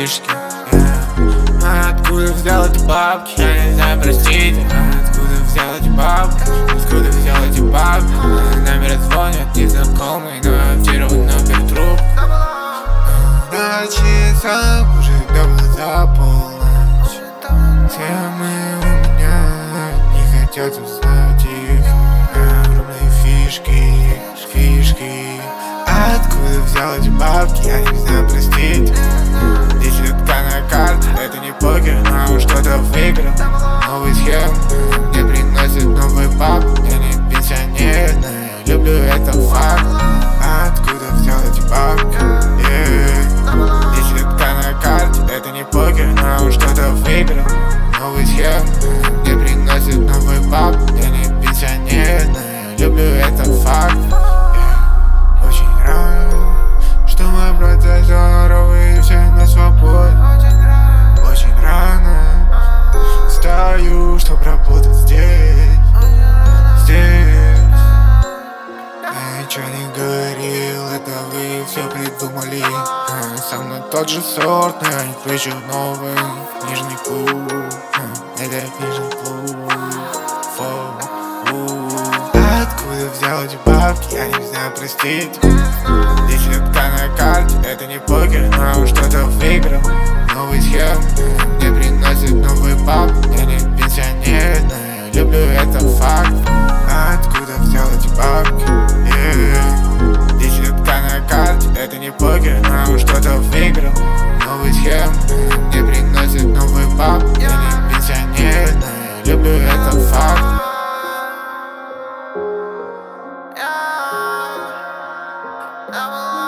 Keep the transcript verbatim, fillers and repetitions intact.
фишки, yeah. А откуда взял эти бабки? Я не знаю, простите. А откуда взял эти бабки? Откуда взял эти бабки? Номер звонят незнакомый, но я вчера номер труп. На часах уже давно за полночь. Темы у меня не хотят узнать их. Огромные фишки, фишки. Откуда взял эти бабки, я не знаю, простите. Десятка на карте, это не покер, но уж кто-то выиграл. Новые схемы мне приносят новый пап. Я не пенсионер, но я люблю, это факт. Откуда взял эти бабки, yeah. Десятка на карте, это не покер, но уж кто-то выиграл. Новые схемы мне приносят новый пап. Я не пенсионер, но я люблю, это факт. Очень рад, что мой брат здоровый и все на свободе. Очень рано встаю, чтоб работать здесь, здесь. Я ничего не говорил, это вы все придумали. а, Со мной тот же сорт, но я не кручу новый книжный клуб. а, Это книжный клуб. Фу. Откуда взял эти бабки, я не знаю, простите. Десятка на карте, это не покер, но уж кто-то выиграл. Новые схемы мне приносят новый пап. Я не пенсионер, но я люблю, это факт. Откуда взял эти бабки, yeah. Десятка на карте, это не покер, но уж кто-то выиграл. Новые схемы мне приносят новый пап. Я не пенсионер, но я люблю, это факт. I'm